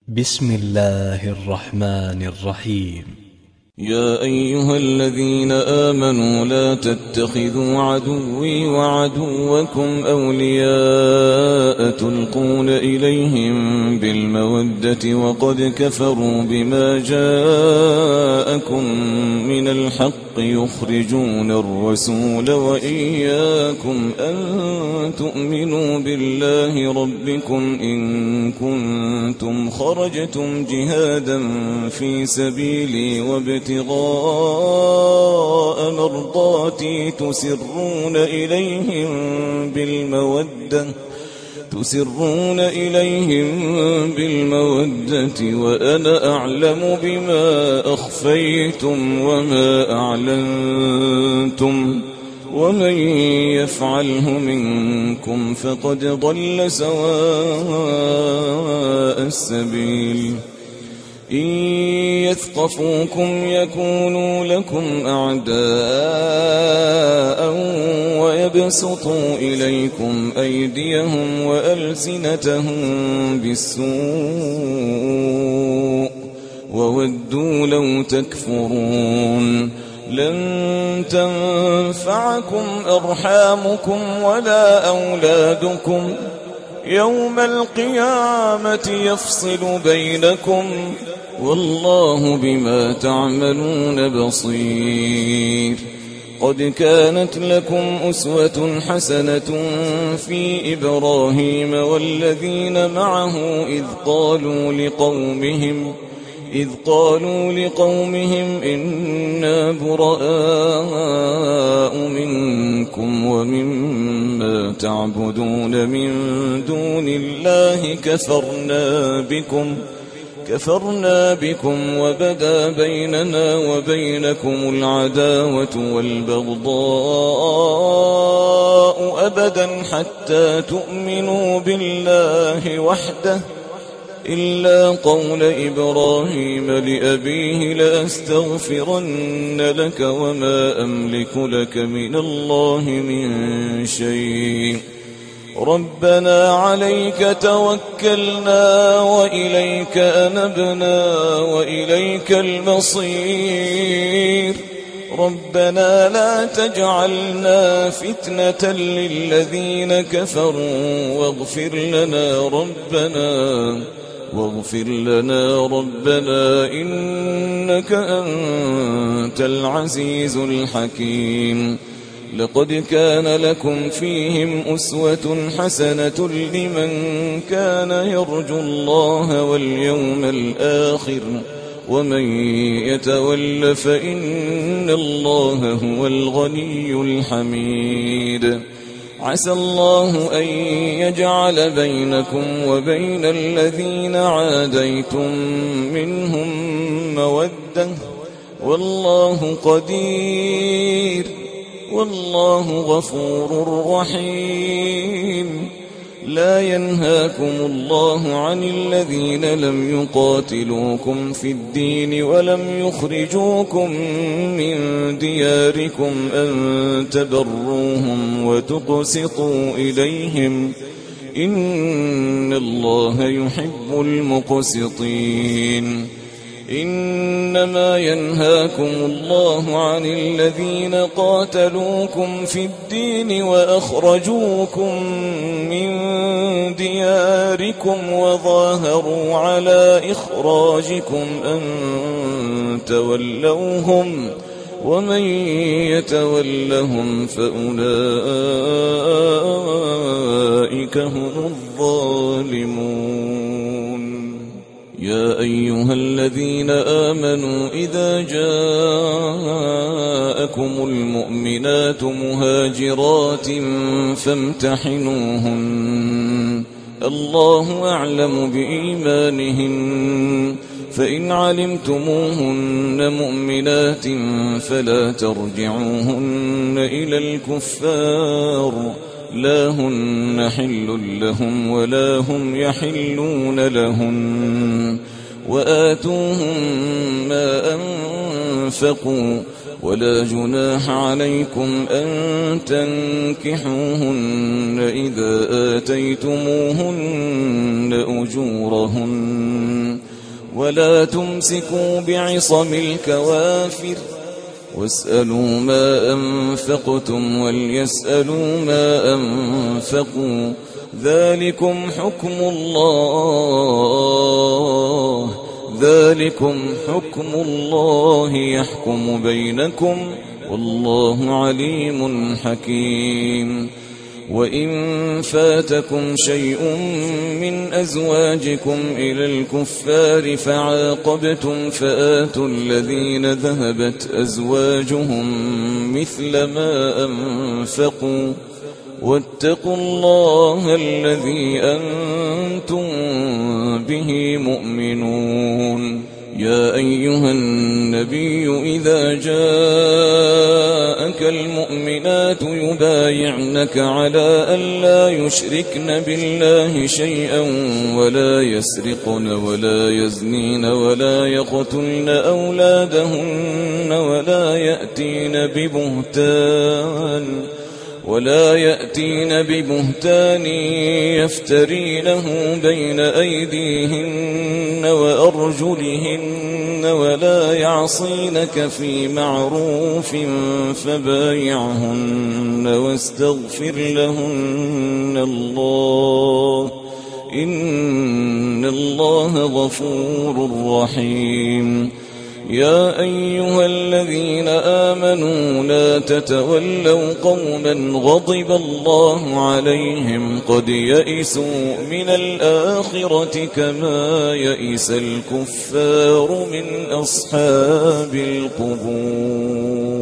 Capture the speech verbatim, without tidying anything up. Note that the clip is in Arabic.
بسم الله الرحمن الرحيم. يا أيها الذين آمنوا لا تتخذوا عدوي وعدوكم أولياء تلقون إليهم بالمودة وقد كفروا بما جاءكم من الحق يخرجون الرسول وإياكم أن تؤمنوا بالله ربكم إن كنتم خرجتم جهادا في سبيلي وابتغاء ابتغاء مرضاتي تسرون إليهم بالمودة تسرون إليهم بالمودة وأنا أعلم بما أخفيتم وما أعلنتم ومن يفعله منكم فقد ضل سواء السبيل. إن يثقفوكم يكونوا لكم أعداء ويبسطوا إليكم أيديهم وألسنتهم بالسوء وودوا لو تكفرون. لن تنفعكم أرحامكم ولا أولادكم يوم القيامة يفصل بينكم والله بما تعملون بصير. قد كانت لكم أسوة حسنة في إبراهيم والذين معه إذ قالوا لقومهم إذ قالوا لقومهم إنا براء منكم ومما تعبدون من دون الله كفرنا بكم كفرنا بكم وبدا بيننا وبينكم العداوة والبغضاء أبدا حتى تؤمنوا بالله وحده إلا قول إبراهيم لأبيه لأستغفرن لك وما أملك لك من الله من شيء ربنا عليك توكلنا وإليك أنبنا وإليك المصير. ربنا لا تجعلنا فتنة للذين كفروا واغفر لنا ربنا واغفر لنا ربنا إنك أنت العزيز الحكيم. لقد كان لكم فيهم أسوة حسنة لمن كان يرجو الله واليوم الآخر ومن يتول فإن الله هو الغني الحميد. عسى الله أن يجعل بينكم وبين الذين عاديتم منهم مودة والله قدير والله غفور رحيم. لا ينهاكم الله عن الذين لم يقاتلوكم في الدين ولم يخرجوكم من دياركم أن تبروهم وتقسطوا إليهم إن الله يحب المقسطين. إنما ينهاكم الله عن الذين قاتلوكم في الدين وأخرجوكم من دياركم وظاهروا على إخراجكم أن تولوهم ومن يتولهم فأولئك هم الظالمون. يا أيها الذين آمنوا إذا جاءكم المؤمنات مهاجرات فامتحنوهن الله أعلم بإيمانهن فإن علمتموهن مؤمنات فلا ترجعوهن إلى الكفار لا هن حل لهم ولا هم يحلون لهن وآتوهم ما أنفقوا ولا جناح عليكم أن تنكحوهن إذا آتيتموهن أجورهن ولا تمسكوا بعصم الكوافر واسألوا ما أنفقتم وليسألوا ما أنفقوا ذلكم حكم الله ذلكم حكم الله يحكم بينكم والله عليم حكيم. وإن فاتكم شيء من أزواجكم إلى الكفار فعاقبتم فآتوا الذين ذهبت أزواجهم مثل ما أنفقوا واتقوا الله الذي أنتم به مؤمنون. يا أيها النبي إذا جاءك المؤمنات يبايعنك على أن لا يشركن بالله شيئا ولا يسرقن ولا يزنين ولا يقتلن أولادهن ولا يأتين ببهتان ولا يأتين ببهتان يفترينه بين أيديهن وأرجلهن ولا يعصينك في معروف فبايعهن واستغفر لهن الله إن الله غفور رحيم. يا أيها الذين آمنوا لا تتولوا قوما غضب الله عليهم قد يئسوا من الآخرة كما يئس الكفار من أصحاب القبور.